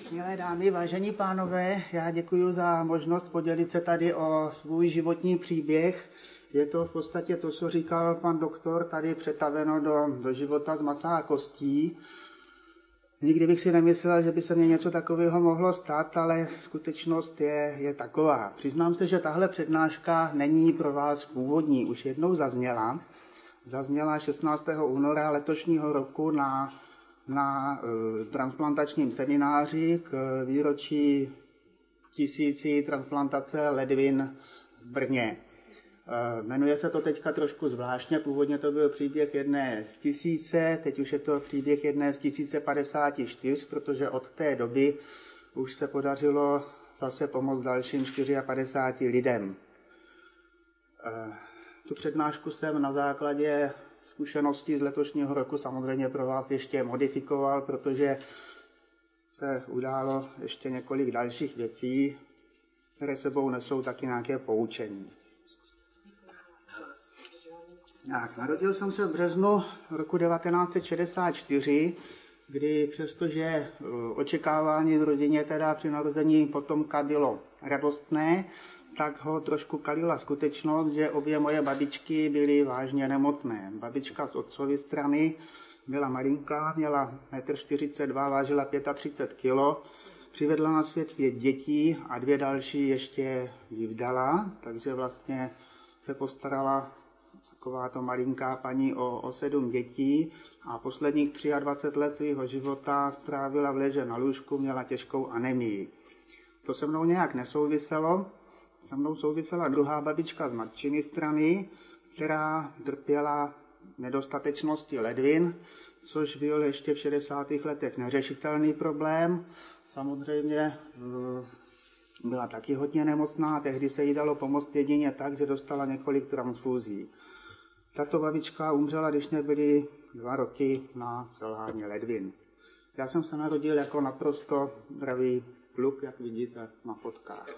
Milé dámy, vážení pánové, já děkuji za možnost podělit se tady o svůj životní příběh. Je to v podstatě to, co říkal pan doktor, tady přetaveno do života z masa a kostí. Nikdy bych si nemyslel, že by se mně něco takového mohlo stát, ale skutečnost je taková. Přiznám se, že tahle přednáška není pro vás původní, už jednou zazněla. Zazněla 16. února letošního roku na transplantačním semináři k výročí 1000 transplantace ledvin v Brně. Jmenuje se to teďka trošku zvláštně, původně to byl příběh jedné z 1000, teď už je to příběh jedné z 1054, protože od té doby už se podařilo zase pomoct dalším 54 lidem. Tu přednášku jsem na základě zkušeností z letošního roku samozřejmě pro vás ještě modifikoval, protože se událo ještě několik dalších věcí, které sebou nesou taky nějaké poučení. Tak, narodil jsem se v březnu roku 1964, kdy přestože očekávání v rodině teda při narození potomka bylo radostné, tak ho trošku kalila skutečnost, že obě moje babičky byly vážně nemocné. Babička z otcovy strany byla malinká, měla 1,42 m, vážila 35 kg, přivedla na svět 5 dětí a 2 další ještě vdala, takže vlastně se postarala takováto malinká paní o 7 dětí a posledních 23 let svého života strávila v leže na lůžku, měla těžkou anemii. To se mnou nějak nesouviselo. Se mnou souvisela druhá babička z matčiny strany, která trpěla nedostatečností ledvin, což byl ještě v 60. letech neřešitelný problém. Samozřejmě byla taky hodně nemocná, tehdy se jí dalo pomoct jedině tak, že dostala několik transfúzí. Tato babička umřela, když mě byly 2 roky na selhání ledvin. Já jsem se narodil jako naprosto zdravý kluk, jak vidíte na fotkách.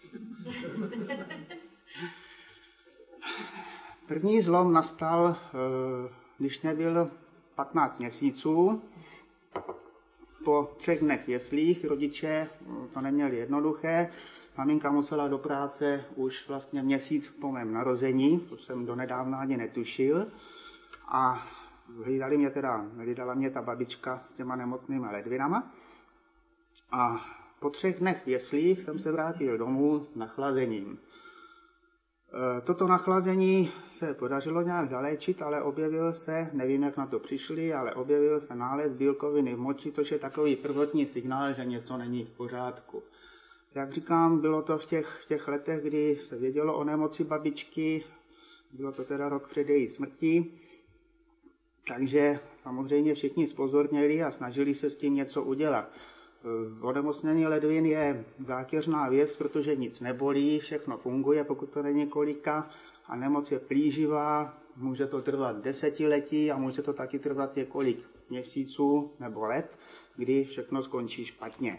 První zlom nastal, když mě byl 15 měsíců. Po 3 dnech v jeslích rodiče to neměli jednoduché. Maminka musela do práce už vlastně měsíc po mém narození, to jsem donedávna ani netušil. A hlídala mě ta babička s těma nemocnýma ledvinama. A po 3 dnech v jeslích jsem se vrátil domů s nachlazením. Toto nachlazení se podařilo nějak zaléčit, ale objevil se, nevím, jak na to přišli, ale objevil se nález bílkoviny v moči, což je takový prvotní signál, že něco není v pořádku. Jak říkám, bylo to v těch letech, kdy se vědělo o nemoci babičky, bylo to teda rok před její smrtí, takže samozřejmě všichni zpozorněli a snažili se s tím něco udělat. Onemocnění ledvin je zákeřná věc, protože nic nebolí, všechno funguje, pokud to není kolika, a nemoc je plíživá, může to trvat desetiletí a může to taky trvat několik měsíců nebo let, kdy všechno skončí špatně.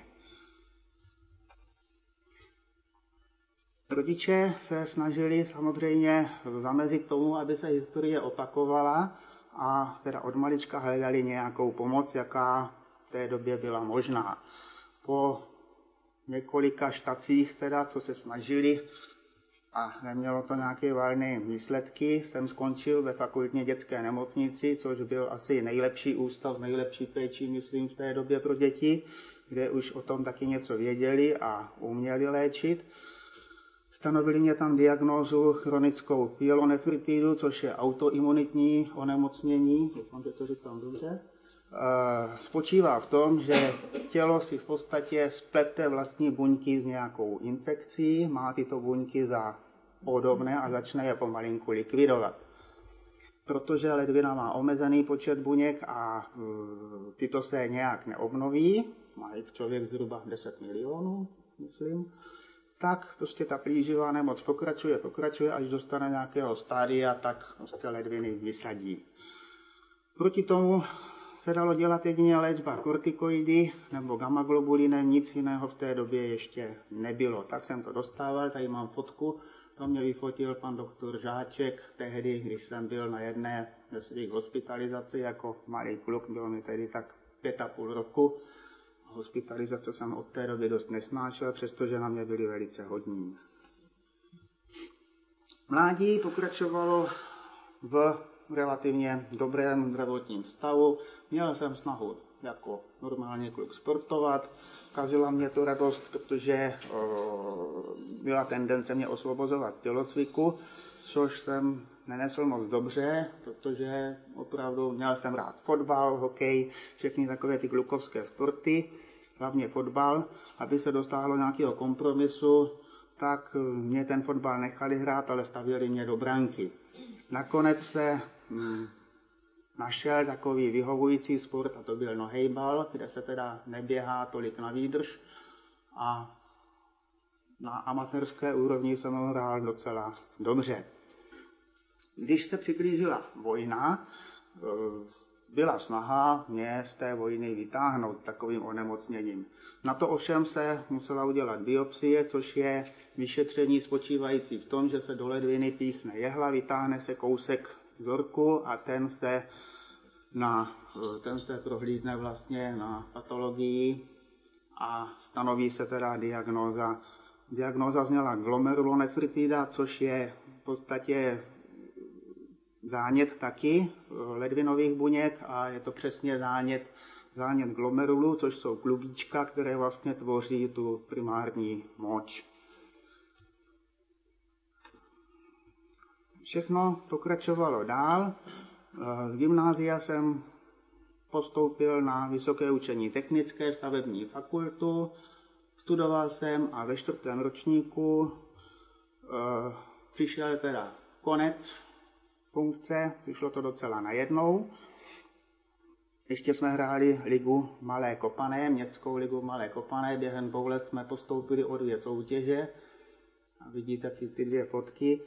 Rodiče se snažili samozřejmě zamezit tomu, aby se historie opakovala, a teda od malička hledali nějakou pomoc, jaká v té době byla možná. Po několika štacích, teda, co se snažili a nemělo to nějaké valné výsledky, jsem skončil ve fakultní dětské nemocnici, což byl asi nejlepší ústav, nejlepší péčí, myslím, v té době pro děti, kde už o tom taky něco věděli a uměli léčit. Stanovili mě tam diagnózu chronickou pyelonefritidu, což je autoimunitní onemocnění, doufám, že to říkám dobře. Spočívá v tom, že tělo si v podstatě splete vlastní buňky s nějakou infekcí, má tyto buňky za podobné a začne je pomalinku likvidovat. Protože ledvina má omezený počet buněk a tyto se nějak neobnoví, má jich člověk zhruba 10 milionů, myslím, tak prostě ta plíživá nemoc pokračuje, až dostane nějakého stádia, tak prostě ledviny vysadí. Proti tomu se dalo dělat jedině léčba kortikoidy nebo gammaglobulinem, nic jiného v té době ještě nebylo. Tak jsem to dostával, tady mám fotku, to mě vyfotil pan doktor Žáček, tehdy, když jsem byl na jedné ze svých hospitalizací jako malý kluk, bylo mi tedy tak 5,5 roku. Hospitalizace jsem od té doby dost nesnášel, přestože na mě byli velice hodní. Mládí pokračovalo v relativně dobrém zdravotním stavu. Měl jsem snahu jako normálně kluk sportovat. Kazila mě to radost, protože byla tendence mě osvobozovat tělocviku, což jsem nenesl moc dobře, protože opravdu měl jsem rád fotbal, hokej, všechny takové ty klukovské sporty, hlavně fotbal. Aby se dostalo nějakého kompromisu, tak mě ten fotbal nechali hrát, ale stavěli mě do branky. Nakonec se našel takový vyhovující sport, a to byl nohejbal, kde se teda neběhá tolik na výdrž. A na amatérské úrovni jsem ho hrál docela dobře. Když se přiblížila vojna, byla snaha mě z té vojny vytáhnout takovým onemocněním. Na to ovšem se musela udělat biopsie, což je vyšetření spočívající v tom, že se do ledviny píchne jehla, vytáhne se kousek vzorku a ten se prohlídne vlastně na patologii a stanoví se teda diagnóza. Diagnóza zněla glomerulonefritida, což je v podstatě zánět taky ledvinových buněk a je to přesně zánět glomerulu, což jsou klubíčka, které vlastně tvoří tu primární moč. Všechno pokračovalo dál. Z gymnázia jsem postoupil na Vysoké učení technické, stavební fakultu. Studoval jsem a ve 4. ročníku přišel teda konec funkce, přišlo to docela najednou. Ještě jsme hráli ligu Malé Kopané, městskou ligu Malé Kopané, během 2 let jsme postoupili o 2 soutěže. A vidíte ty 2 fotky.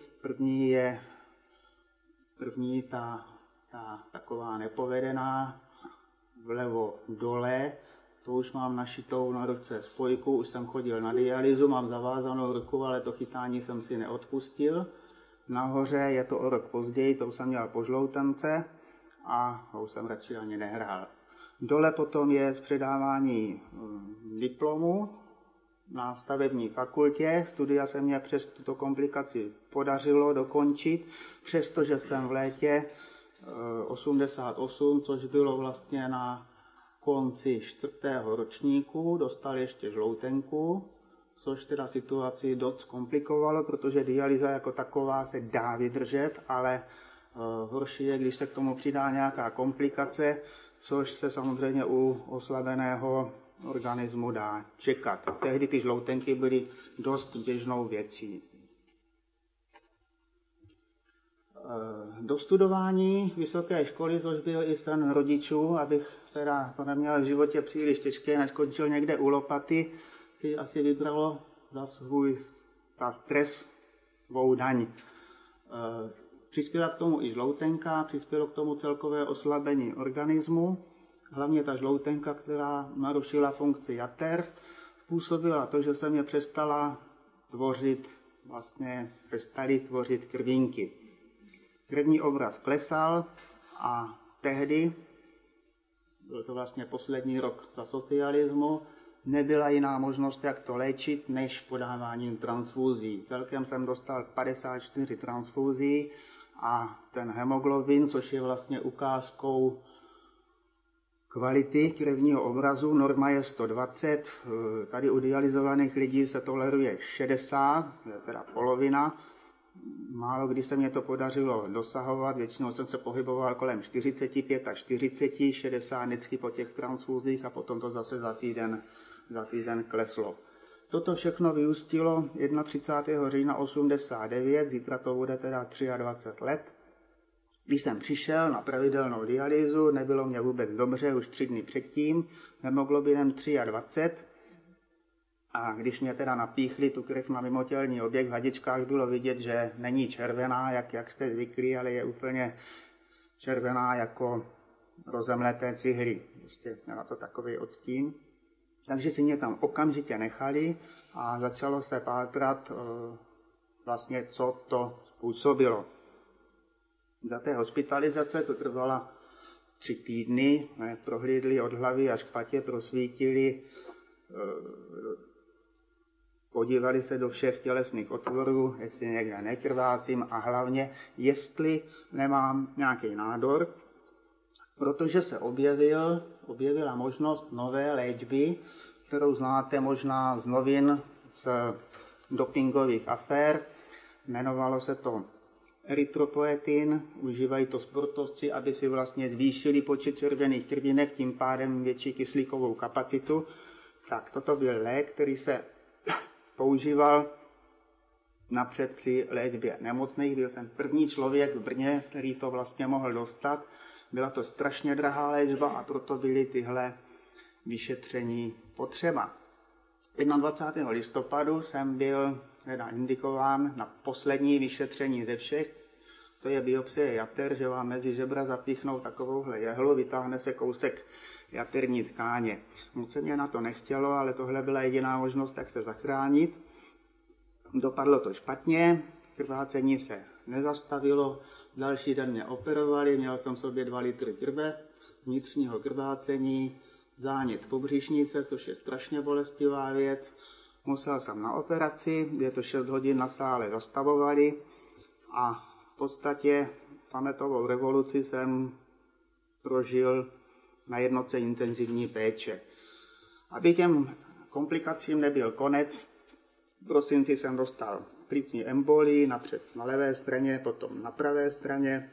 První ta taková nepovedená, vlevo dole, to už mám našitou na ruce spojku, už jsem chodil na dialýzu, mám zavázanou ruku, ale to chytání jsem si neodpustil. Nahoře je to o rok později, to jsem měl po žloutance a už jsem radši ani nehrál. Dole potom je předávání diplomu na stavební fakultě. Studia se mě přes tuto komplikaci podařilo dokončit, přestože jsem v létě 88, což bylo vlastně na konci 4. ročníku, dostal ještě žloutenku, což teda situaci dost komplikovalo, protože dialýza jako taková se dá vydržet, ale horší je, když se k tomu přidá nějaká komplikace, což se samozřejmě u oslabeného organismu dá čekat. Tehdy ty žloutenky byly dost běžnou věcí. Dostudování vysoké školy, což byl i sen rodičů, abych teda to neměl v životě příliš těžké, než končil někde u lopaty, si asi vybralo za stres svou daň. Přispěla k tomu i žloutenka, přispělo k tomu celkové oslabení organismu, hlavně ta žloutenka, která narušila funkci jater, způsobila to, že se mě přestaly tvořit krvínky. Krevní obraz klesal a tehdy, byl to vlastně poslední rok za socialismu, nebyla jiná možnost, jak to léčit, než podáváním transfúzí. Celkem jsem dostal 54 transfúzí a ten hemoglobin, což je vlastně ukázkou kvality krevního obrazu, norma je 120, tady u dialyzovaných lidí se toleruje 60, je teda polovina. Málo kdy se mě to podařilo dosahovat, většinou jsem se pohyboval kolem 45 a 40, 60 vždycky po těch transfúzích a potom to zase za týden kleslo. Toto všechno vyústilo 31. října 89, zítra to bude teda 23 let. Když jsem přišel na pravidelnou dialýzu, nebylo mě vůbec dobře, už 3 dny předtím, hemoglobinem 23. A když mě teda napíchli tu krev na mimotělní objekt, v hadičkách bylo vidět, že není červená, jak jste zvyklí, ale je úplně červená jako rozemleté cihly. Prostě měla to takový odstín. Takže si mě tam okamžitě nechali a začalo se pátrat vlastně, co to způsobilo. Za té hospitalizace to trvala 3 týdny, prohlídli od hlavy až k patě, prosvítili, podívali se do všech tělesných otvorů, jestli někde nekrvácím a hlavně, jestli nemám nějaký nádor, protože se objevila možnost nové léčby, kterou znáte možná z novin, z dopingových afér. Jmenovalo se to erytropoetin, užívají to sportovci, aby si vlastně zvýšili počet červených krvinek, tím pádem větší kyslíkovou kapacitu. Tak toto byl lék, který se používal napřed při léčbě nemocných. Byl jsem první člověk v Brně, který to vlastně mohl dostat. Byla to strašně drahá léčba a proto byly tyhle vyšetření potřeba. 21. listopadu jsem byl indikován na poslední vyšetření ze všech. To je biopsie jater, že vám mezi žebra zapíchnou takovouhle jehlu, vytáhne se kousek jaterní tkáně. Moc se mě na to nechtělo, ale tohle byla jediná možnost, jak se zachránit. Dopadlo to špatně, krvácení se nezastavilo, další den mě operovali, měl jsem v sobě 2 litry krve, vnitřního krvácení, zánět pobřišnice, což je strašně bolestivá věc. Musel jsem na operaci, je to 6 hodin na sále zastavovali a v podstatě sametovou revoluci jsem prožil na jednotce intenzivní péče. Aby těm komplikacím nebyl konec, v prosinci jsem dostal plicní embolii, napřed na levé straně, potom na pravé straně,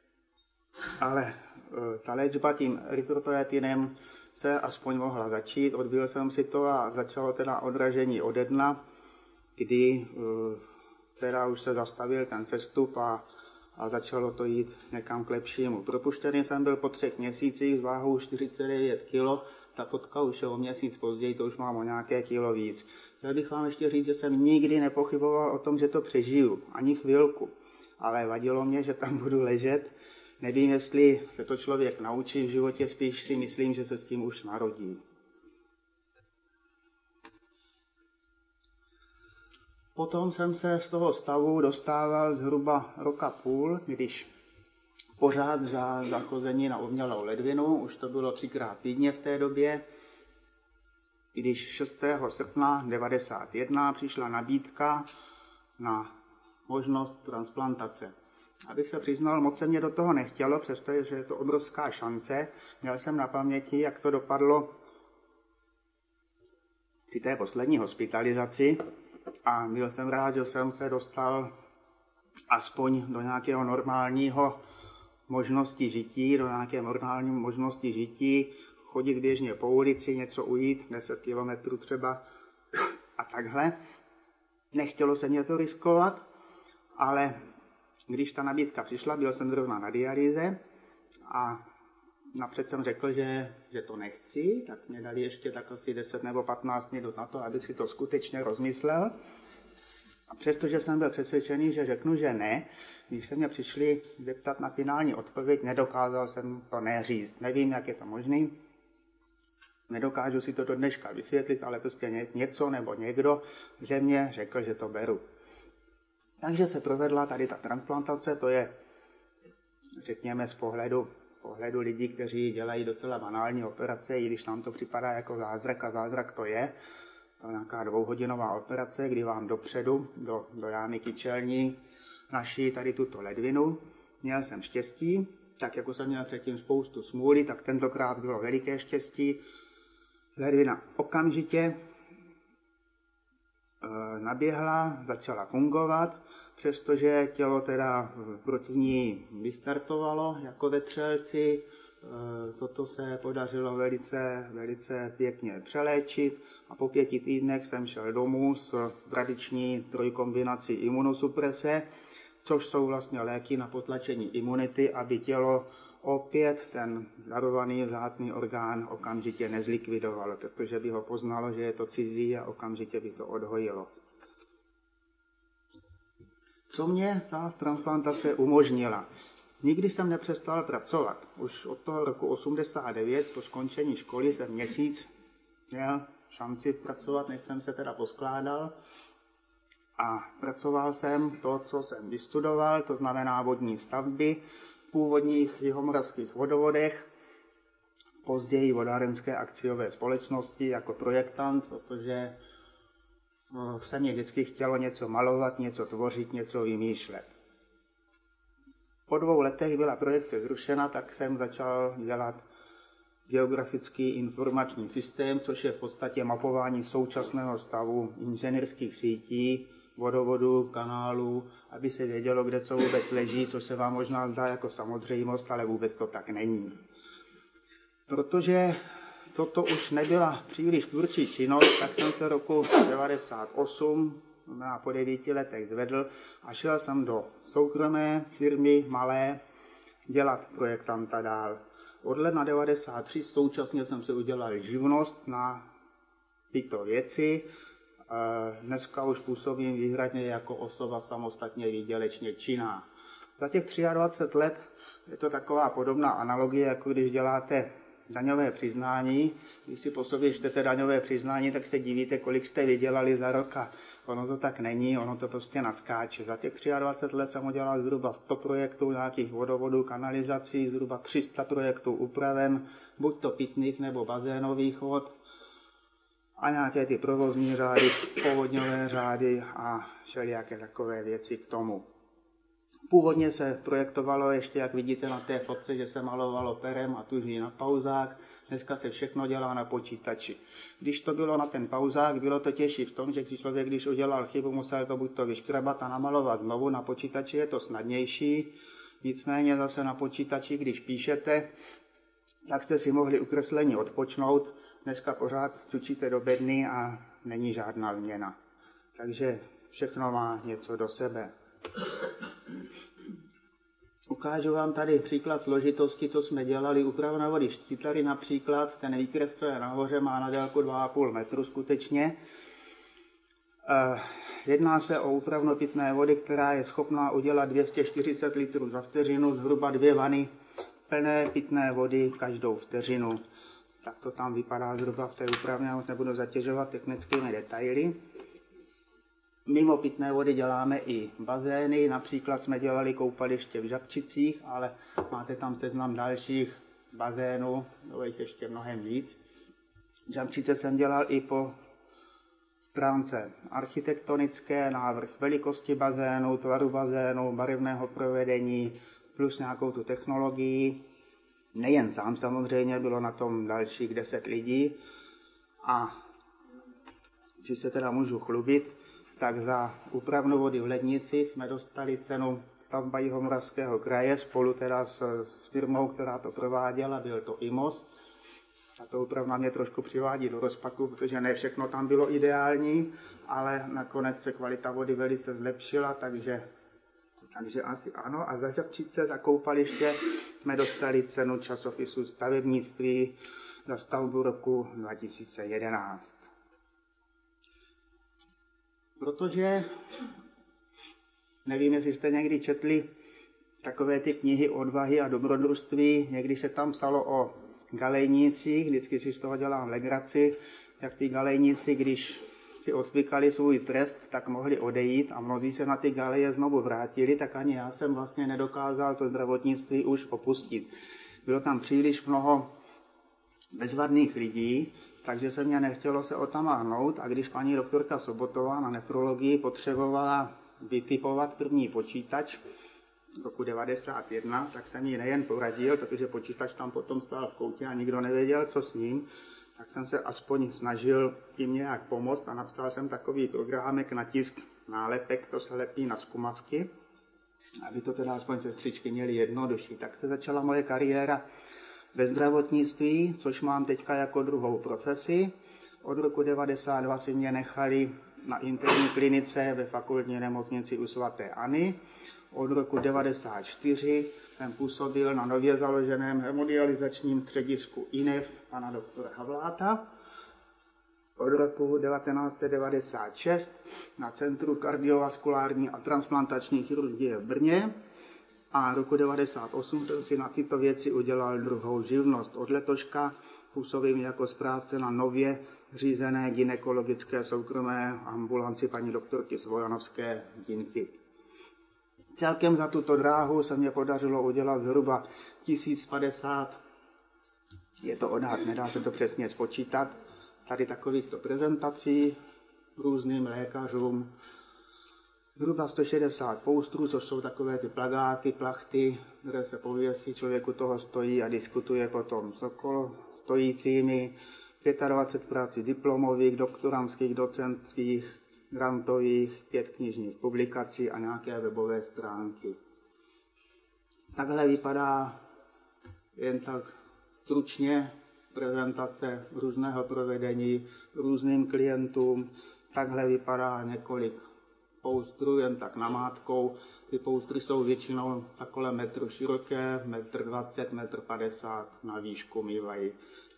ale ta léčba tím erytropoetinem se aspoň mohla začít. Odbyl jsem si to a začalo teda odražení ode dna, kdy teda už se zastavil ten sestup a začalo to jít někam k lepšímu. Propuštěný jsem byl po 3 měsících s váhou 49 kg, ta fotka už je o měsíc později, to už mám o nějaké kilo víc. Chtěl bych vám ještě říct, že jsem nikdy nepochyboval o tom, že to přežiju, ani chvilku. Ale vadilo mě, že tam budu ležet. Nevím, jestli se to člověk naučí v životě, spíš si myslím, že se s tím už narodí. Potom jsem se z toho stavu dostával zhruba 1,5 roku, když pořád za zachození na umělou ledvinu, už to bylo 3krát týdně v té době, když 6. srpna 1991 přišla nabídka na možnost transplantace. Abych se přiznal, moc se mě do toho nechtělo, přestože je to obrovská šance. Měl jsem na paměti, jak to dopadlo při té poslední hospitalizaci a byl jsem rád, že jsem se dostal aspoň do nějakého normálního možnosti žití, do nějaké normální možnosti žití, chodit běžně po ulici, něco ujít, 10 kilometrů třeba a takhle. Nechtělo se mě to riskovat, ale když ta nabídka přišla, byl jsem zrovna na dialýze a napřed jsem řekl, že to nechci, tak mě dali ještě tak asi 10 nebo 15 minut na to, abych si to skutečně rozmyslel. A přestože jsem byl přesvědčený, že řeknu, že ne, když se mě přišli zeptat na finální odpověď, nedokázal jsem to neříct. Nevím, jak je to možný, nedokážu si to do dneška vysvětlit, ale prostě něco nebo někdo, že mě řekl, že to beru. Takže se provedla tady ta transplantace, to je, řekněme, z pohledu lidí, kteří dělají docela banální operace, i když nám to připadá jako zázrak a zázrak to je. To je nějaká 2hodinová operace, kdy vám dopředu, do jámy kyčelní, naší tady tuto ledvinu. Měl jsem štěstí, tak jako jsem měl předtím spoustu smůly, tak tentokrát bylo veliké štěstí. Ledvina okamžitě naběhla, začala fungovat, přestože tělo teda proti ní vystartovalo jako vetřelci. Toto se podařilo velice pěkně přeléčit a po 5 týdnech jsem šel domů s tradiční 3 kombinací imunosuprese, což jsou vlastně léky na potlačení imunity, aby tělo opět ten darovaný vzácný orgán okamžitě nezlikvidovalo, protože by ho poznalo, že je to cizí a okamžitě by to odhojilo. Co mě ta transplantace umožnila? Nikdy jsem nepřestal pracovat. Už od toho roku 89 po skončení školy jsem měsíc měl šanci pracovat, než jsem se teda poskládal. A pracoval jsem to, co jsem vystudoval, to znamená vodní stavby, v původních jihomoravských vodovodech. později vodárenské akciové společnosti jako projektant, protože se mě vždycky chtělo něco malovat, něco tvořit, něco vymýšlet. Po 2 letech byla projekce zrušena, tak jsem začal dělat geografický informační systém, což je v podstatě mapování současného stavu inženýrských sítí, vodovodů, kanálů, aby se vědělo, kde co vůbec leží, což se vám možná zdá jako samozřejmost, ale vůbec to tak není. Protože toto už nebyla příliš tvůrčí činnost, tak jsem se roku 1998, po 9 letech zvedl a šel jsem do soukromé firmy, malé, dělat projektanta dál. Od ledna 1993 současně jsem si udělal živnost na tyto věci. Dneska už působím výhradně jako osoba samostatně výdělečně činná. Za těch 23 let je to taková podobná analogie, jako když děláte daňové přiznání. Když si po sobě čtete daňové přiznání, tak se divíte, kolik jste vydělali za rok a ono to tak není, ono to prostě naskáče. Za těch 23 let jsem udělal zhruba 100 projektů nějakých vodovodů, kanalizací, zhruba 300 projektů upraven, buď to pitných nebo bazénových vod a nějaké ty provozní řády, povodňové řády a všelijaké takové věci k tomu. Původně se projektovalo ještě, jak vidíte na té fotce, že se malovalo perem a tuží na pauzák. Dneska se všechno dělá na počítači. Když to bylo na ten pauzák, bylo to těžší v tom, že člověk, když udělal chybu, musel to buď to vyškrabat a namalovat znovu. Na počítači je to snadnější. Nicméně zase na počítači, když píšete, tak jste si mohli ukreslení odpočnout. Dneska pořád čučíte do bedny a není žádná změna. Takže všechno má něco do sebe. Ukážu vám tady příklad složitosti, co jsme dělali. Úpravna vody Štítary například, ten výkres, co je nahoře, má na délku 2,5 metru skutečně. Jedná se o úpravnu pitné vody, která je schopná udělat 240 litrů za vteřinu, zhruba 2 vany plné pitné vody každou vteřinu. Tak to tam vypadá zhruba v té úpravně, já nebudu zatěžovat technickými detaily. Mimo pitné vody děláme i bazény, například jsme dělali koupaliště v Žabčicích, ale máte tam seznam dalších bazénů, bylo jich ještě mnohem víc. Žabčice jsem dělal i po stránce architektonické, návrh velikosti bazénu, tvaru bazénu, barevného provedení, plus nějakou tu technologii. Nejen sám samozřejmě, bylo na tom dalších 10 lidí a si se teda můžu chlubit, tak za úpravnu vody v Lednici jsme dostali cenu stavba Jihomoravského kraje spolu teda s firmou, která to prováděla, byl to IMOS. A to úpravna mě trošku přivádí do rozpaku, protože ne všechno tam bylo ideální, ale nakonec se kvalita vody velice zlepšila, takže asi ano. A za Žabčice, za koupaliště jsme dostali cenu časopisu Stavebnictví za stavbu roku 2011. Protože, nevím, jestli jste někdy četli takové ty knihy Odvahy a dobrodružství, někdy se tam psalo o galejnících, vždycky si z toho dělám legraci, jak ty galejníci, když si odvykali svůj trest, tak mohli odejít a mnozí se na ty galeje znovu vrátili, tak ani já jsem vlastně nedokázal to zdravotnictví už opustit. Bylo tam příliš mnoho bezvadných lidí, takže se mě nechtělo se otamáhnout a když paní doktorka Sobotová na nefrologii potřebovala vytipovat první počítač roku 1991, tak jsem jí nejen poradil, protože počítač tam potom stál v koutě a nikdo nevěděl, co s ním, tak jsem se aspoň snažil jim nějak pomoct a napsal jsem takový programek na tisk nálepek, to se lepí na zkumavky, aby to teda aspoň sestřičky měly jednodušší. Tak se začala moje kariéra ve zdravotnictví, což mám teďka jako druhou profesi. Od roku 1992 si mě nechali na interní klinice ve fakultní nemocnici u sv. Anny. Od roku 1994 jsem působil na nově založeném hemodializačním středisku INEF pana doktora Havláta. Od roku 1996 na Centru kardiovaskulární a transplantační chirurgie v Brně. A roku 1998 jsem si na tyto věci udělal druhou živnost. Od letoška působím jako správce na nově řízené gynekologické soukromé ambulanci paní doktorky Svojanovské Ginfit. Celkem za tuto dráhu se mě podařilo udělat zhruba 1050 Je to odhad, nedá se to přesně spočítat. Tady takovýchto prezentací různým lékařům. Zhruba 160 poustrů, což jsou takové ty plakáty, plachty, které se pověsí, člověk u toho stojí a diskutuje potom s okolo stojícími. 25 prací diplomových, doktorantských, docentských, grantových, 5 knižních publikací a nějaké webové stránky. Takhle vypadá jen tak stručně prezentace různého provedení různým klientům. Takhle vypadá několik poustrů, jen tak namátkou. Ty poustry jsou většinou takové metru široké, 1,20 m, 1,50 m na výšku mývají.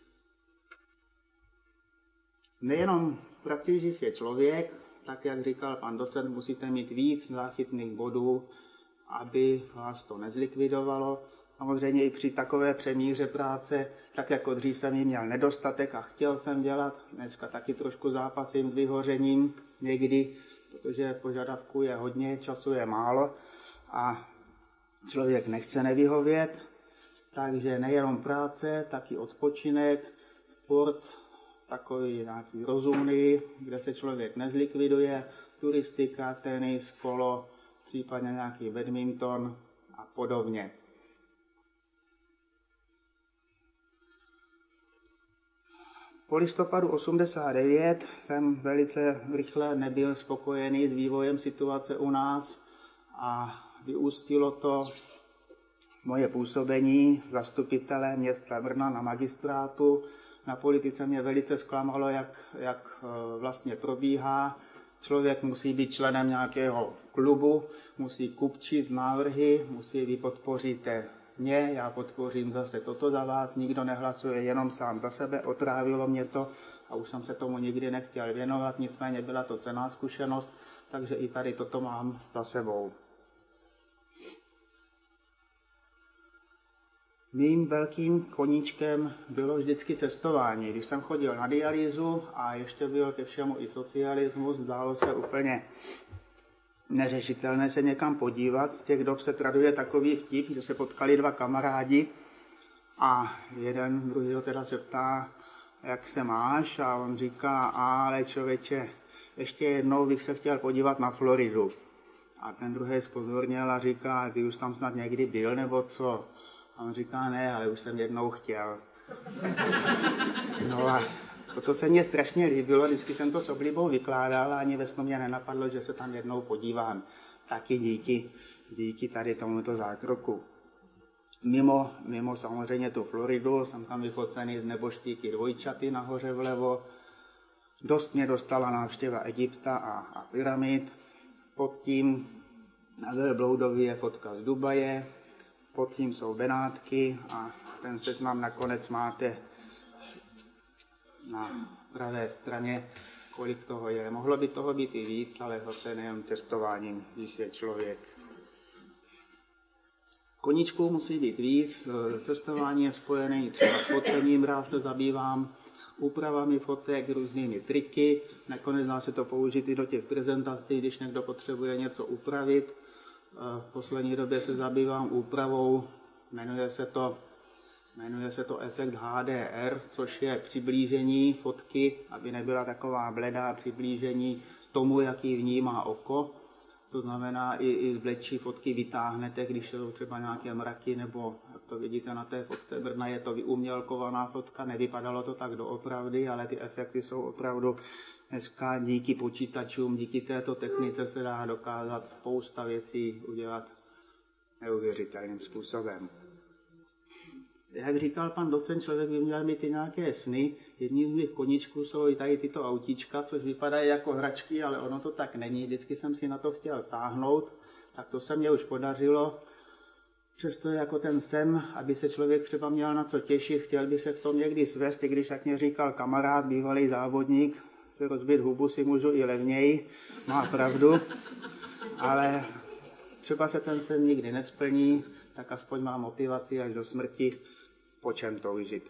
Nejenom prací živ je člověk, tak jak říkal pan docent, musíte mít víc záchytných bodů, aby vás to nezlikvidovalo. Samozřejmě i při takové přemíře práce, tak jako dřív jsem jí měl nedostatek a chtěl jsem dělat, dneska taky trošku zápasím s vyhořením někdy, protože požadavků je hodně, času je málo a člověk nechce nevyhovět, takže nejenom práce, taky odpočinek, sport, takový nějaký rozumný, kde se člověk nezlikviduje, turistika, tenis, kolo, případně nějaký badminton a podobně. Po listopadu 89 jsem velice rychle nebyl spokojený s vývojem situace u nás a vyústilo to moje působení zastupitele města Brna na magistrátu. Na politice mě velice zklamalo, jak vlastně probíhá. Člověk musí být členem nějakého klubu, musí kupčit návrhy, musí vy podpoříte mě, já podpořím zase toto za vás, nikdo nehlasuje jenom sám za sebe, otrávilo mě to a už jsem se tomu nikdy nechtěl věnovat, nicméně byla to cenná zkušenost, takže i tady toto mám za sebou. Mým velkým koníčkem bylo vždycky cestování. Když jsem chodil na dialýzu a ještě byl ke všemu i socialismus, zdálo se úplně neřešitelné se někam podívat. Z těch dob se traduje takový vtip, že se potkali dva kamarádi a jeden druhýho teda se ptá, jak se máš, a on říká, ale člověče, ještě jednou bych se chtěl podívat na Floridu. A ten druhý zpozorněl a říká, ty už tam snad někdy byl, nebo co? A on říká, ne, ale už jsem jednou chtěl. No a toto se mně strašně líbilo, vždycky jsem to s oblibou vykládal a ani ve snu mě nenapadlo, že se tam jednou podívám. Taky díky tady tomuto zákroku. Mimo samozřejmě tu Floridu, jsem tam vyfocený z neboštíky dvojčaty nahoře vlevo. Dost mě dostala návštěva Egypta a pyramid. Pod tím na velbloudovi je fotka z Dubaje, pod tím jsou Benátky a ten seznam nakonec máte na pravé straně, kolik toho je. Mohlo by toho být i víc, ale zase nejen cestováním, když je člověk. Koníčků musí být víc, cestování je spojené třeba s focením, rád se zabývám úpravami fotek, různými triky, nakonec dá se to použít i do těch prezentací, když někdo potřebuje něco upravit. V poslední době se zabývám úpravou, jmenuje se to efekt HDR, což je přiblížení fotky, aby nebyla taková bledá, přiblížení tomu, jaký vnímá oko. To znamená, i z bledší fotky vytáhnete, když jsou třeba nějaké mraky, nebo jak to vidíte na té fotce Brna, je to vyumělkovaná fotka, nevypadalo to tak doopravdy, ale ty efekty jsou opravdu dneska díky počítačům, díky této technice se dá dokázat spousta věcí udělat neuvěřitelným způsobem. Jak říkal pan docent, člověk by měl mít i nějaké sny. Jedním z mých koníčků jsou i tady tyto autíčka, což vypadají jako hračky, ale ono to tak není. Vždycky jsem si na to chtěl sáhnout, tak to se mně už podařilo. Přesto je jako ten sen, aby se člověk třeba měl na co těšit, chtěl by se v tom někdy svést, i když, jak mě říkal kamarád, bývalý závodník, že rozbít hubu si můžu i levněji, má pravdu, ale třeba se ten sen nikdy nesplní, tak aspoň má motivaci až do smrti, po čem toužit.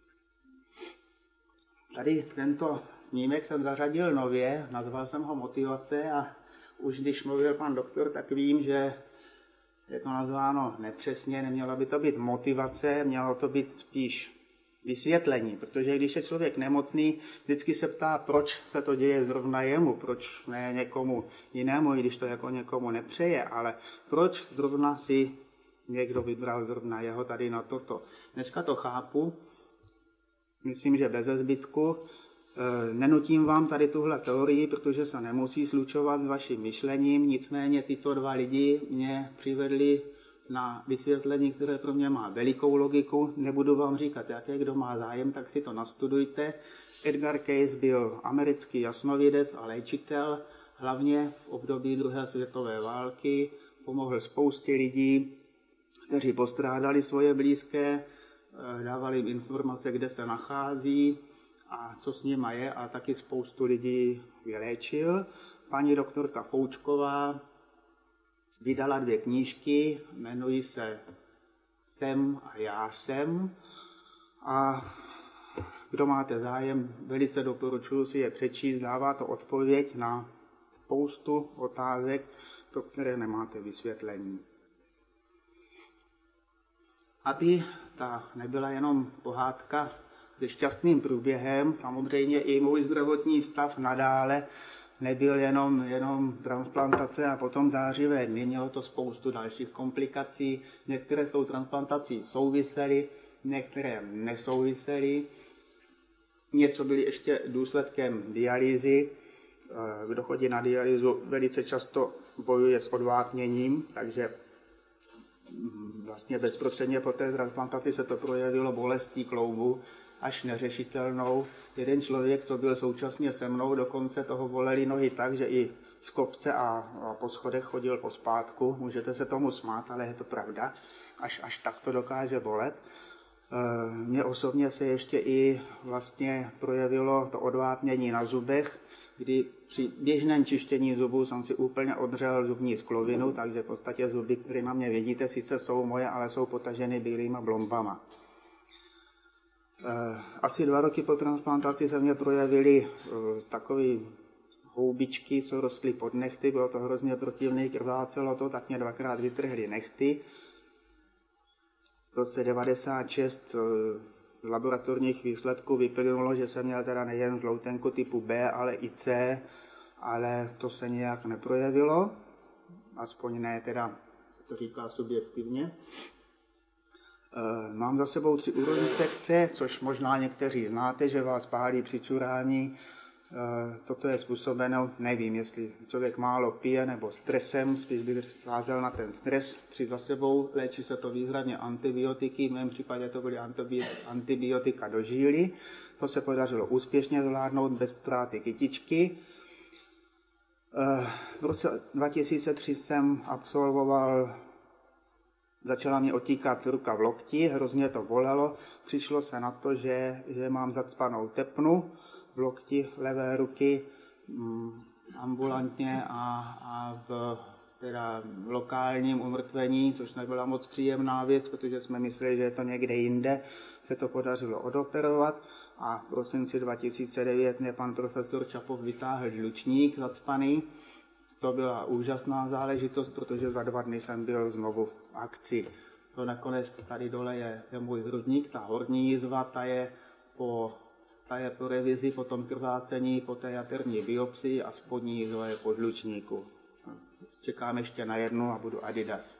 Tady tento snímek jsem zařadil nově, nazval jsem ho Motivace a už když mluvil pan doktor, tak vím, že je to nazváno nepřesně, nemělo by to být motivace, mělo to být spíš vysvětlení, protože když je člověk nemocný, vždycky se ptá, proč se to děje zrovna jemu, proč ne někomu jinému, i když to jako někomu nepřeje, ale proč zrovna si někdo vybral zrovna jeho tady na toto. Dneska to chápu, myslím, že bez zbytku. Nenutím vám tady tuhle teorii, protože se nemusí slučovat s vaším myšlením, nicméně tyto dva lidi mě přivedli na vysvětlení, které pro mě má velikou logiku. Nebudu vám říkat, jaké, kdo má zájem, tak si to nastudujte. Edgar Cayce byl americký jasnovidec a léčitel, hlavně v období druhé světové války. Pomohl spoustě lidí, kteří postrádali svoje blízké, dávali jim informace, kde se nachází a co s nima je, a taky spoustu lidí vyléčil. Paní doktorka Foučková vydala 2 knížky, jmenují se Jsem a já jsem. A kdo máte zájem, velice doporučuji si je přečíst, dává to odpověď na spoustu otázek, pro které nemáte vysvětlení. Aby ta nebyla jenom pohádka se šťastným průběhem, samozřejmě i můj zdravotní stav nadále nebyl jenom transplantace a potom zářivé dny, mělo to spoustu dalších komplikací. Některé s tou transplantací souvisely, některé nesouvisely. Něco byly ještě důsledkem dialýzy. Kdo chodí na dialýzu, velice často bojuje s odvápněním, takže vlastně bezprostředně po té transplantaci se to projevilo bolestí kloubu, až neřešitelnou. Jeden člověk, co byl současně se mnou, dokonce toho bolely nohy tak, že i z kopce a po schodech chodil pospátku. Můžete se tomu smát, ale je to pravda. Až tak to dokáže bolet. Mně osobně se ještě i vlastně projevilo to odvápnění na zubech, kdy při běžném čištění zubů jsem si úplně odřel zubní sklovinu, takže v podstatě zuby, které na mě vidíte, sice jsou moje, ale jsou potaženy bílýma blombama. Asi 2 roky po transplantaci se mě projevily takové houbičky, co rostly pod nehty, bylo to hrozně protivné, krvácelo to, tak mě 2krát vytrhli nehty. V roce 1996 z laboratorních výsledků vyplynulo, že jsem měl teda nejen žloutenku typu B, ale i C, ale to se nějak neprojevilo, aspoň ne teda, to říká subjektivně. Mám za sebou 3 uroinfekce, což možná někteří znáte, že vás pálí při čurání. Toto je způsobeno, nevím, jestli člověk málo pije nebo stresem, spíš bych svázel na ten stres. 3 za sebou, léčí se to výhradně antibiotiky, v mém případě to byly antibiotika do žíly. To se podařilo úspěšně zvládnout bez ztráty kytičky. V roce 2003 jsem začala mě otíkat ruka v lokti, hrozně to bolelo. Přišlo se na to, že mám zacpanou tepnu v lokti levé ruky ambulantně a v lokálním umrtvení, což nebyla moc příjemná věc, protože jsme mysleli, že je to někde jinde, se to podařilo odoperovat a v prosinci 2009 mě pan profesor Čapov vytáhl žlučník zacpaný. To byla úžasná záležitost, protože za 2 dny jsem byl znovu v akci. To nakonec tady dole je můj hrudník, ta horní jizva, ta je po revizi, po tom krvácení, po té jaterní biopsii a spodní jizva je po žlučníku. Čekám ještě na jednu a budu Adidas.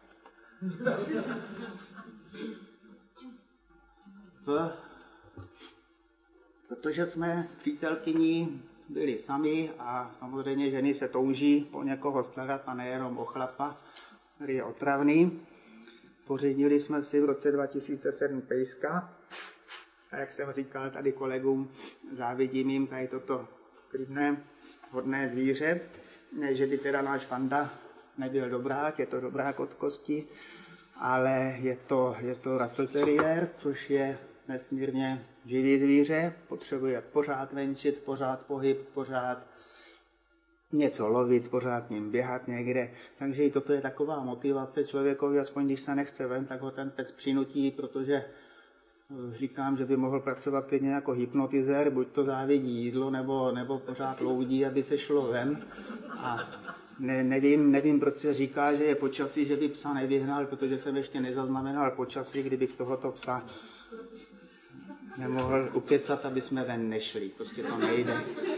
Protože jsme s přítelkyní byli sami a samozřejmě ženy se touží po někoho starat a nejenom o chlapa, který je otravný. Pořídili jsme si v roce 2007 pejska a jak jsem říkal tady kolegům, závidím jim tady toto klidné, hodné zvíře. Ne, že by teda náš Fanda nebyl dobrák, je to dobrák od kosti, ale je to Russell Terrier, což je nesmírně živý zvíře, potřebuje pořád venčit, pořád pohyb, pořád něco lovit, pořád ním běhat někde. Takže i toto je taková motivace člověkovi, aspoň když se nechce ven, tak ho ten pes přinutí, protože říkám, že by mohl pracovat klidně jako hypnotizér, buď to závidí jídlo, nebo pořád loudí, aby se šlo ven. A nevím, proč se říká, že je počasí, že by psa nevyhnal, protože jsem ještě nezaznamenal počasí, kdybych tohoto psa nemohl ukecat, aby jsme ven nešli. Prostě to nejde.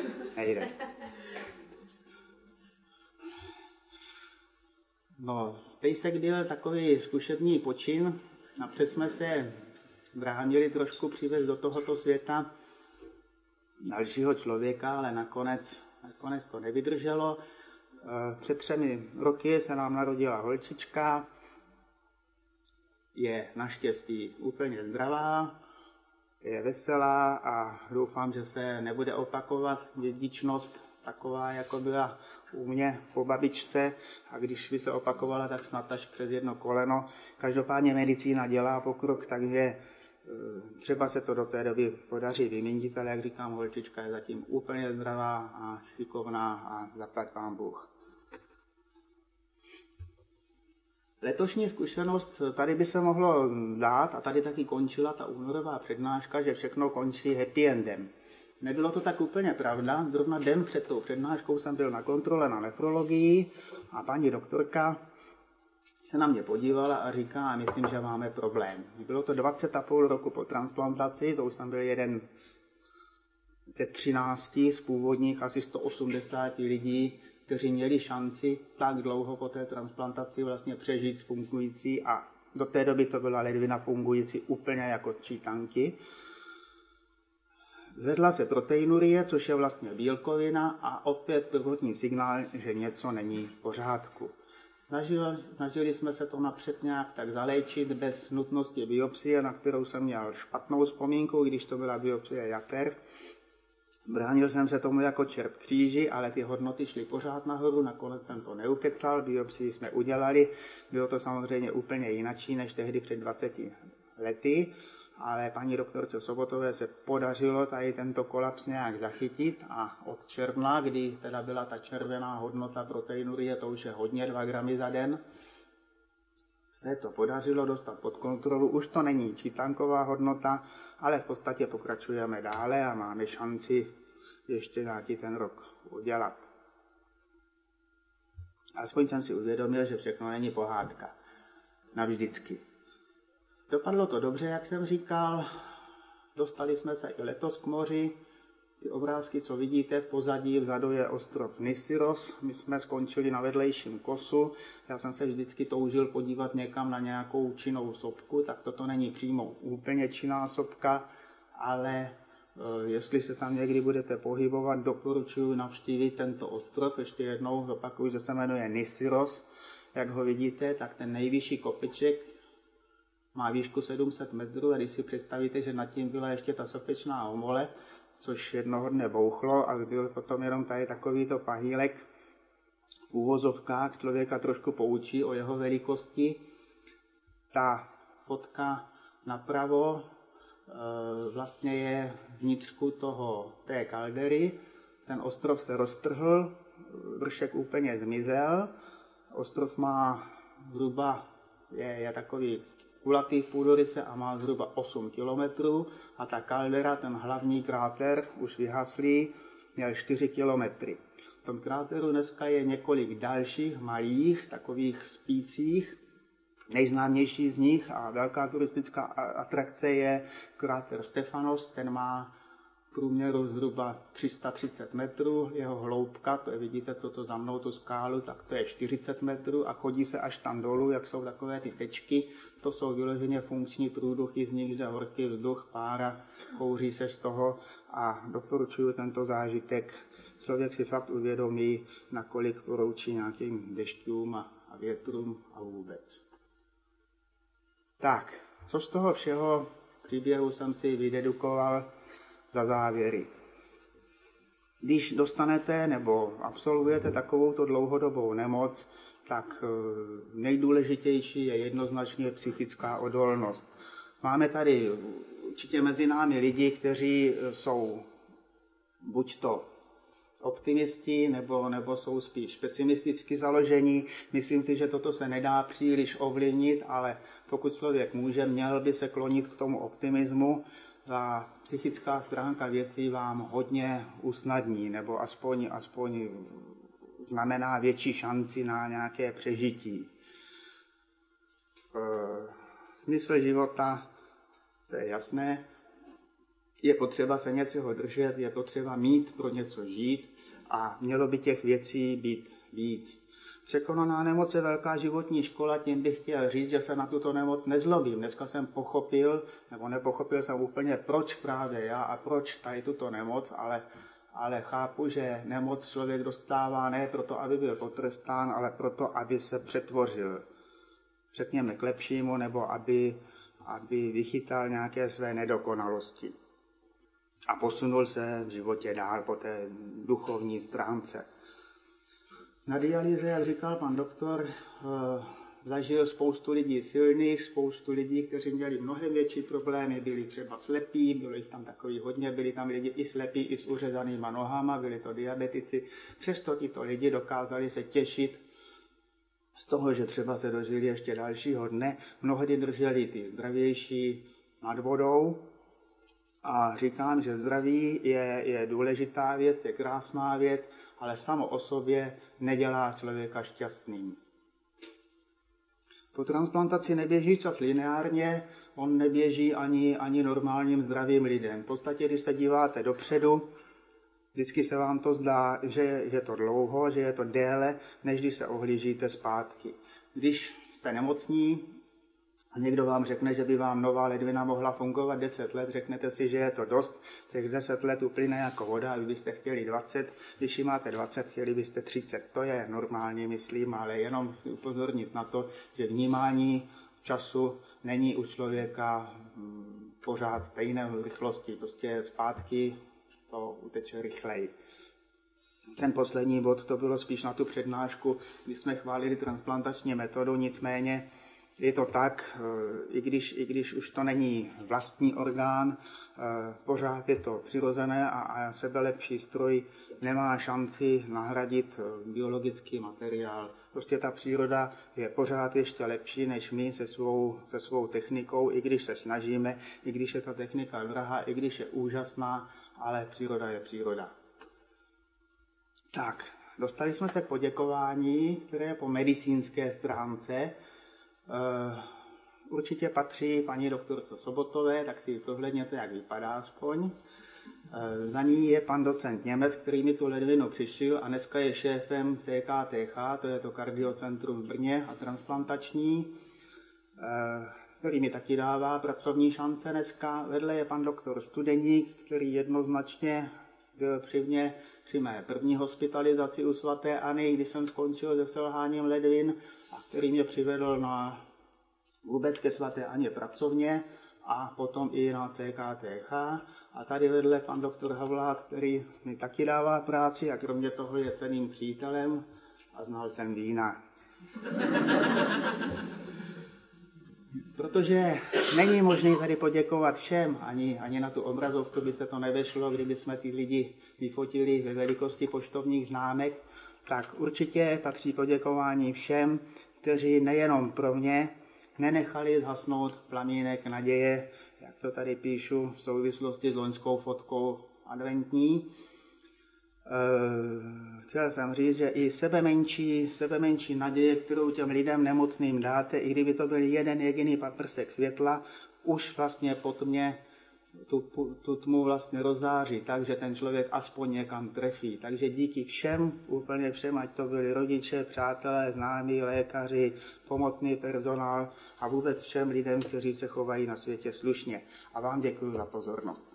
No, pejsek byl takový zkušební počin. Napřed jsme se bránili trošku přivést do tohoto světa dalšího člověka, ale nakonec to nevydrželo. Před 3 roky se nám narodila holčička. Je naštěstí úplně zdravá, je veselá a doufám, že se nebude opakovat dědičnost taková, jako byla u mě po babičce, a když by se opakovala, tak snad až přes 1 koleno. Každopádně medicína dělá pokrok, takže třeba se to do té doby podaří vymínit, ale jak říkám, holčička je zatím úplně zdravá a šikovná a zaplať pán Bůh. Letošní zkušenost, tady by se mohlo dát, a tady taky končila ta únorová přednáška, že všechno končí happy endem. Nebylo to tak úplně pravda. Zrovna den před tou přednáškou jsem byl na kontrole na nefrologii a paní doktorka se na mě podívala a říká, myslím, že máme problém. Bylo to 20,5 roku po transplantaci, to už jsem byl jeden ze 13 z původních asi 180 lidí, kteří měli šanci tak dlouho po té transplantaci vlastně přežít fungující, a do té doby to byla ledvina fungující úplně jako čítanky. Zvedla se proteinurie, což je vlastně bílkovina, a opět prvotní signál, že něco není v pořádku. Snažili jsme se to napřed nějak tak zaléčit bez nutnosti biopsie, na kterou jsem měl špatnou vzpomínku, když to byla biopsie jater. Bránil jsem se tomu jako čert kříži, ale ty hodnoty šly pořád nahoru, nakonec jsem to neukecal, biopsii jsme udělali. Bylo to samozřejmě úplně jinačí než tehdy před 20 lety, ale paní doktorce Sobotové se podařilo tady tento kolaps nějak zachytit, a od června, kdy teda byla ta červená hodnota proteinurie, to už je hodně 2 gramy za den, se to podařilo dostat pod kontrolu. Už to není čítanková hodnota, ale v podstatě pokračujeme dále a máme šanci ještě nějaký ten rok udělat. Aspoň jsem si uvědomil, že všechno není pohádka. Navždycky. Dopadlo to dobře, jak jsem říkal. Dostali jsme se i letos k moři. Ty obrázky, co vidíte v pozadí, vzadu je ostrov Nisyros. My jsme skončili na vedlejším kosu. Já jsem se vždycky toužil podívat někam na nějakou činnou sopku, tak toto není přímo úplně činná sopka, ale jestli se tam někdy budete pohybovat, doporučuji navštívit tento ostrov. Ještě jednou opakuju, že se jmenuje Nisyros. Jak ho vidíte, tak ten nejvyšší kopeček má výšku 700 metrů, a když si představíte, že nad tím byla ještě ta sopečná omole, což jednoho dne bouchlo, a byl potom jenom tady takovýto pahýlek v úvozovkách, člověka trošku poučí o jeho velikosti. Ta fotka napravo vlastně je vnitřku té kaldery. Ten ostrov se roztrhl, vršek úplně zmizel. Ostrov má zhruba, je takový kulatý v půdoryse a má zhruba 8 kilometrů, a ta kaldera, ten hlavní kráter, už vyhaslý, měl 4 kilometry. V tom kráteru dneska je několik dalších malých, takových spících. Nejznámější z nich a velká turistická atrakce je kráter Stefanos, ten má v průměru zhruba 330 metrů, jeho hloubka, to je, vidíte toto za mnou, tu skálu, tak to je 40 metrů a chodí se až tam dolů, jak jsou takové ty tečky, to jsou vyloženě funkční průduchy, z nich jde horký vzduch, pára, kouří se z toho, a doporučuji tento zážitek. Člověk si fakt uvědomí, nakolik poroučí nějakým dešťům a větrům a vůbec. Tak, co z toho všeho příběhu jsem si vydedukoval za závěry. Když dostanete nebo absolvujete takovouto dlouhodobou nemoc, tak nejdůležitější je jednoznačně psychická odolnost. Máme tady určitě mezi námi lidi, kteří jsou buď to optimisti, nebo jsou spíš pesimisticky založení. Myslím si, že toto se nedá příliš ovlivnit, ale pokud člověk může, měl by se klonit k tomu optimismu. Ta psychická stránka věcí vám hodně usnadní, nebo aspoň znamená větší šanci na nějaké přežití. Smysl života, to je jasné. je potřeba se něčeho držet, je potřeba mít pro něco žít a mělo by těch věcí být víc. Překonaná nemoc je velká životní škola, tím bych chtěl říct, že se na tuto nemoc nezlobím. Dneska jsem pochopil, nebo nepochopil jsem úplně, proč právě já a proč tady tuto nemoc, ale chápu, že nemoc člověk dostává ne proto, aby byl potrestán, ale proto, aby se přetvořil, řekněme, k lepšímu, nebo aby vychytal nějaké své nedokonalosti a posunul se v životě dál po té duchovní stránce. Na dialýze, jak říkal pan doktor, zažil spoustu lidí silných, spoustu lidí, kteří měli mnohem větší problémy, byli třeba slepí, bylo jich tam takový hodně, byli tam lidi i slepí, i s uřezanýma nohama, byli to diabetici. Přesto tito lidi dokázali se těšit z toho, že třeba se dožili ještě dalšího dne. Mnohdy drželi ty zdravější nad vodou a říkám, že zdraví je důležitá věc, je krásná věc, ale samo o sobě nedělá člověka šťastným. Po transplantaci neběží čas lineárně, on neběží ani normálním zdravým lidem. V podstatě, když se díváte dopředu, vždycky se vám to zdá, že je to dlouho, že je to déle, než když se ohlížíte zpátky. Když jste nemocní a někdo vám řekne, že by vám nová ledvina mohla fungovat 10 let, řeknete si, že je to dost, těch 10 let uplyne jako voda a vy byste chtěli 20, když ji máte 20, chtěli byste 30. To je normálně, myslím, ale jenom upozornit na to, že vnímání času není u člověka pořád stejné rychlosti, prostě zpátky to uteče rychleji. Ten poslední bod, to bylo spíš na tu přednášku, kdy jsme chválili transplantační metodu, nicméně je to tak, i když už to není vlastní orgán, pořád je to přirozené a sebelepší stroj nemá šanci nahradit biologický materiál. Prostě ta příroda je pořád ještě lepší než my se svou technikou, i když se snažíme, i když je ta technika drahá, i když je úžasná, ale příroda je příroda. Tak, dostali jsme se k poděkování, které je po medicínské stránce. Určitě patří paní doktorce Sobotové, tak si prohlédněte, jak vypadá aspoň. Za ní je pan docent Němec, který mi tu ledvinu přišil a dneska je šéfem CKTH, to je to kardiocentrum v Brně a transplantační, který mi taky dává pracovní šance dneska. Vedle je pan doktor Studeník, který jednoznačně byl při mé první hospitalizaci u svaté Anny, když jsem skončil se selháním ledvin, a který mě přivedl vůbec ke svaté Aně pracovně a potom i na CKTH. A tady vedle pan doktor Havlát, který mi taky dává práci a kromě toho je cenným přítelem a znalcem vína. Protože není možné tady poděkovat všem, ani na tu obrazovku by se to nevešlo, kdyby jsme ty lidi vyfotili ve velikosti poštovních známek, tak určitě patří poděkování všem, kteří nejenom pro mě nenechali zhasnout plamínek naděje, jak to tady píšu v souvislosti s loňskou fotkou adventní. Chtěl jsem říct, že i sebemenší naděje, kterou těm lidem nemocným dáte, i kdyby to byl jeden jediný paprsek světla, už vlastně po tmě tu tmu vlastně rozzáří, takže ten člověk aspoň někam trefí. Takže díky všem, úplně všem, ať to byli rodiče, přátelé, známí, lékaři, pomocný personál a vůbec všem lidem, kteří se chovají na světě slušně. A vám děkuji za pozornost.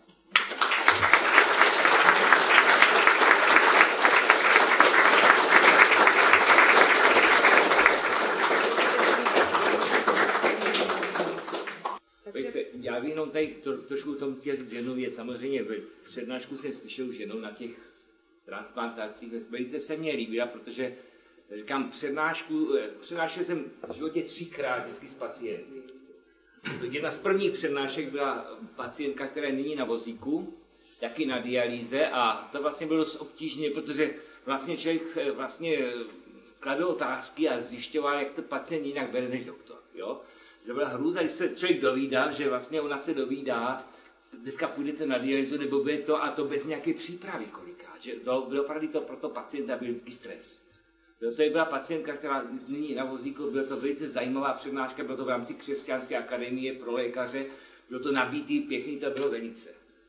Já bych jenom tady trošku tom chtěl říct jednu věc. Samozřejmě v přednášku jsem slyšel už jednou na těch transplantacích. Velice se mně líbila, protože říkám, přednášel jsem v životě 3krát vždycky s pacienty. Jedna z prvních přednášek byla pacientka, která je nyní na vozíku, taky na dialýze a to vlastně bylo dost obtížné, protože vlastně člověk kladl otázky a zjišťoval, jak to pacient jinak bere než doktor. Jo? To byla hrůza, když se člověk dovídal, že vlastně ona se dovídá, dneska půjdete na dialýzu, nebo bude to a to bez nějaké přípravy kolikrát. Že to bylo opravdu to pro to pacienta byl vždycky stres. To byla pacientka, která nyní na vozíku, byla to velice zajímavá přednáška, bylo to v rámci Křesťanské akademie pro lékaře, bylo to nabitý, pěkný to bylo velice.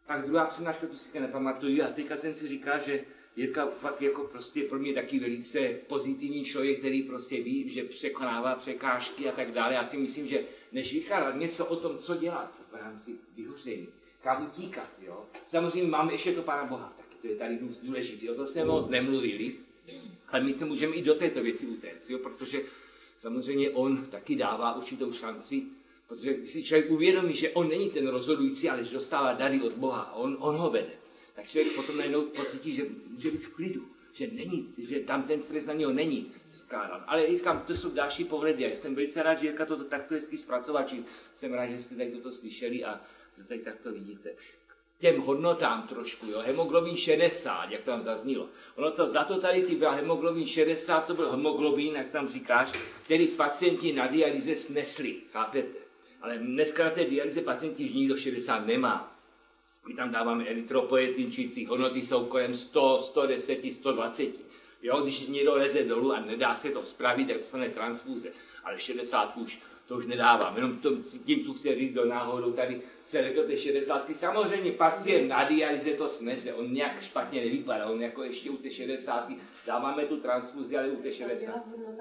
Pak druhá přednáška, tu si nepamatuju, a teďka jsem si říkal, že Jirka fakt jako prostě pro mě taky velice pozitivní člověk, který prostě ví, že překonává překážky a tak dále. Já si myslím, že než vykládat něco o tom, co dělat v rámci vyhoření, kam utíkat, jo. Samozřejmě máme ještě to Pána Boha, taky to je tady důležité, o to jsme moc nemluvili, ale my se můžeme i do této věci utéct, jo, protože samozřejmě on taky dává určitou šanci, protože když si člověk uvědomí, že on není ten rozhodující, ale že dostává dary od Boha a on ho vede, tak člověk potom najednou pocítí, že může být v klidu, že tam ten stres na něho není skládán. Ale říkám, to jsou další pohledy. Já jsem velice rád, že Jirka to takto hezky zpracoval, či jsem rád, že jste tady toto slyšeli a že tady takto vidíte. K těm hodnotám trošku, jo, hemoglobin 60, jak tam zaznělo. Ono to za totality byl hemoglobin 60, to byl hemoglobin, jak tam říkáš, který pacienti na dialyze snesli, chápete? Ale dneska na té dialyze pacienti už nikdo 60 nemá. My tam dáváme erytropoietin, či ty hodnoty jsou kolem 100, 110, 120. Jo, když někdo leze dolů a nedá se to spravit, tak dostane transfúze. Ale 60 to už nedávám. Jenom tím, co chci říct do náhodou, tady se řekl té 60. Samozřejmě pacient na dialyze to snese, on nějak špatně nevypadá, on jako ještě u té 60. dáváme tu transfúzi, ale u té 60.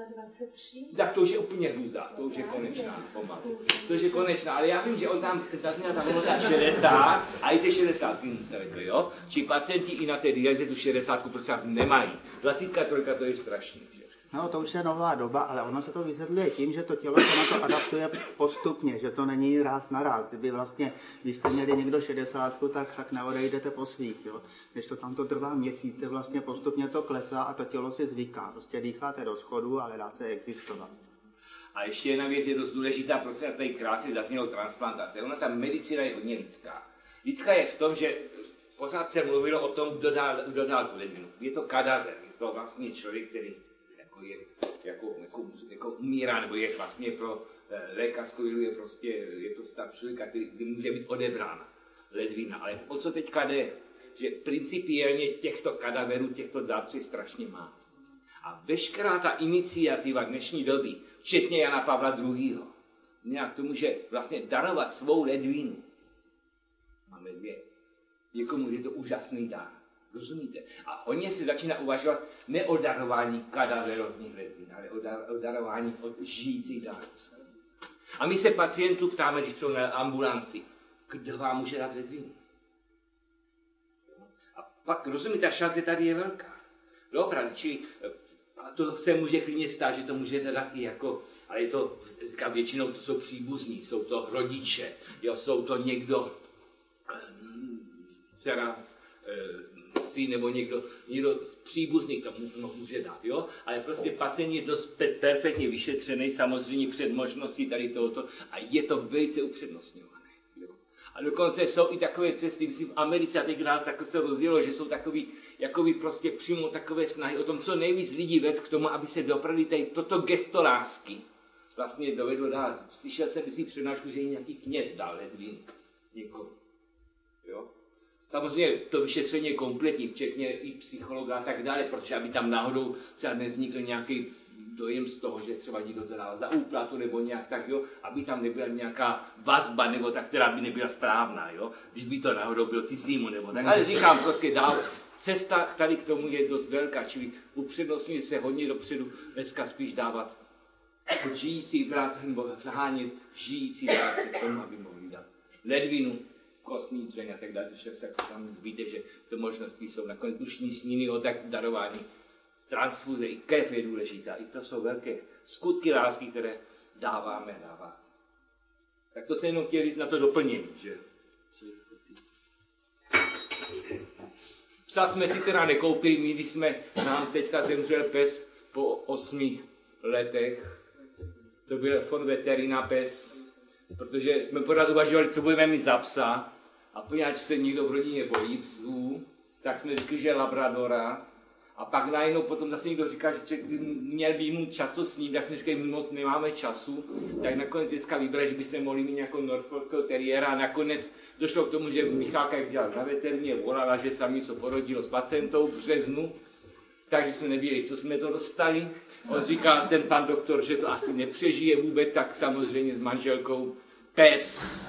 Tak to už je úplně hrůza, to už je konečná pomalu. To už je konečná, ale já vím, že on tam zazněl tam hodnota 60 a i ty 60 se řekl, jo? Či pacienti i na té dialyze tu 60 prostě nemají. 23 to je strašný. No, to už je nová doba, ale ono se to vysvětluje tím, že to tělo se na to adaptuje postupně, že to není ráz na ráz. Kdyby vlastně, když jste měli někdo 60, tak neodejdete po svých, jo. Když to tam to trvá měsíce, vlastně postupně to klesá a to tělo si zvyká. Prostě dýcháte do schodu, ale dá se existovat. A ještě jedna věc je dost důležitá, prosím vás, tady krásně zaznělo transplantace. Ona ta medicína je hodně lidská. Lidská je v tom, že pořád se mluvilo o tom, kdo dal tu ledvinu. Je to kadaver, je to vlastně člověk, který je jako umírá, nebo je vlastně pro lékařskou vědu je to stav člověka, který může být odebrán ledvina. Ale o co teďka jde? Že principiálně těchto kadaverů, těchto dárců je strašně málo. A veškerá ta iniciativa dnešní doby, včetně Jana Pavla II., nějak to může vlastně darovat svou ledvinu. Máme 2. Někomu je to úžasný dár. Rozumíte? A oni si začíná uvažovat ne o darování kadaverozních ledvin, ale o darování od žijících dárců. A my se pacientů ptáme, když jsou na ambulanci, kdo vám může dát ledvinu? A pak, rozumíte, ta šance tady je velká. Dobrá, čili a to se může klidně stát, že to můžete dát i jako, ale je to, říkám, většinou to jsou příbuzní, jsou to rodiče, jo, jsou to někdo, dcera, syn nebo někdo z příbuzných to může dát, jo? Ale prostě pacient je dost perfektně vyšetřený, samozřejmě před možností tady tohoto a je to velice upřednostňované. Jo? A dokonce jsou i takové cesty, myslím v Americe a teď tak se rozdělo, že jsou takový, jakoby prostě přímo takové snahy o tom, co nejvíc lidí vést k tomu, aby se dopravili tady toto gesto lásky vlastně dovedlo dát. Slyšel jsem si přednášku, že nějaký kněz dal ledvinu někomu. Jo? Samozřejmě to vyšetření je kompletní, včetně i psychologa a tak dále, protože aby tam náhodou třeba nevznikl nějaký dojem z toho, že třeba někdo to dal za úplatu nebo nějak tak, jo, aby tam nebyla nějaká vazba nebo tak, která by nebyla správná, jo, když by to náhodou byl cizímu nebo tak. Ale říkám prostě dál, cesta tady k tomu je dost velká, čili upřednostňuje se hodně dopředu dneska spíš dávat žijící brat nebo zahánět žijící dárce k tomu, aby mohli dát ledvinu, kostní dřeň a tak dále, že se tam víte, že ty možnosti jsou nakonec už nic jiného, tak darování transfuze, i krev je důležitá, i to jsou velké skutky lásky, které dáváme. Tak to se jenom chtěl říct na to doplnění, že? Psa jsme si teda nekoupili, my když nám teďka zemřel pes po 8 letech, to byl von veterina pes, protože jsme pořád uvažovali, co budeme mít za psa, a poněvadž se někdo v rodině bojí psů, tak jsme řekli, že labradora, a pak najednou potom zase někdo říká, že měl by mu času s ním, tak jsme říkali, my moc nemáme času, tak nakonec dneska vybrali, že bychom mohli mít nějakou norfolského teriéra a nakonec došlo k tomu, že Michalka, jak dělal na veterině, volala, že se tam něco porodilo s placentou v březnu, takže jsme nevěděli, co jsme to dostali. On říká, ten pan doktor, že to asi nepřežije vůbec, tak samozřejmě s manželkou pes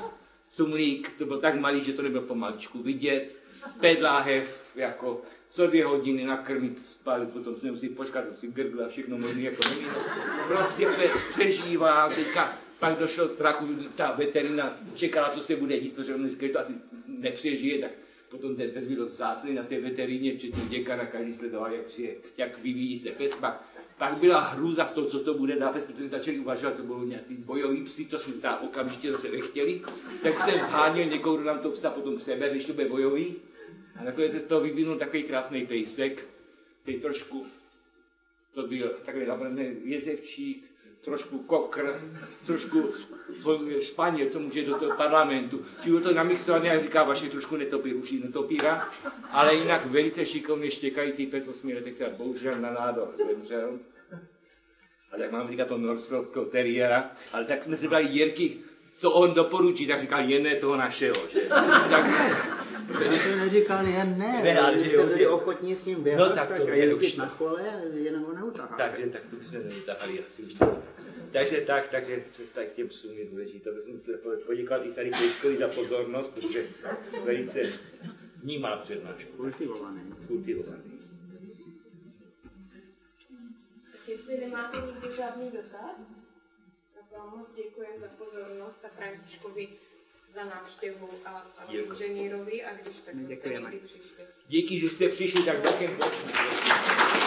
Sumlík, to byl tak malý, že to nebyl pomaličku vidět, pedláhev, jako co 2 hodiny nakrmit, spálit, potom si nemusí počkat, to si grgla, všechno možný, jako není. Prostě pes přežívá, teďka pak došel strachu, ta veterina čekala, co se bude dít, protože on říkal, že to asi nepřežije, tak potom ten pes byl vzácný na té veterině, včetně děkana, každý sledoval, jak vyvíjí se pes. Pak byla hrůza z toho, co to bude dát pes, protože začali uvažovat, to bylo nějaký bojový psi, to jsme tam okamžitě zase nechtěli. Tak jsem zháněl někoho, kdo nám to psa potom přeber, když to bude bojový. A nakonec se z toho vyvinul takový krásný pejsek, který trošku, to byl takový labradorní jezevčík, trošku kokr, trošku Španěl, co může do toho parlamentu. Čili to namixované, jak říká Vašek, trošku netopíra, ale jinak velice šikovně štěkající pes 8 letech, která bohužel na nádor zemřel. A tak mám říkat to norského teriéra, ale tak jsme si dali Jirky, co on doporučí, tak říkal jen toho našeho, že? Tak, Já to neříkal jen ne, ale že jste ochotní s ním běhat, no, tak to jezdit na kole, jenom ho neutahá. Takže tak to bychom neutahali asi už. Takže cesta k těm psům je důležitá. To jsem poděkovat i tady Pejskovi za pozornost, protože velice vnímá přednášku. Kultivovaný. Tak jestli nemáte nikdo žádný dotaz, tak vám moc děkujeme za pozornost a Františkovi za návštěvu a inženýrovi a když tak zase někdy přišli. Díky, že jste přišli tak velkým počtem.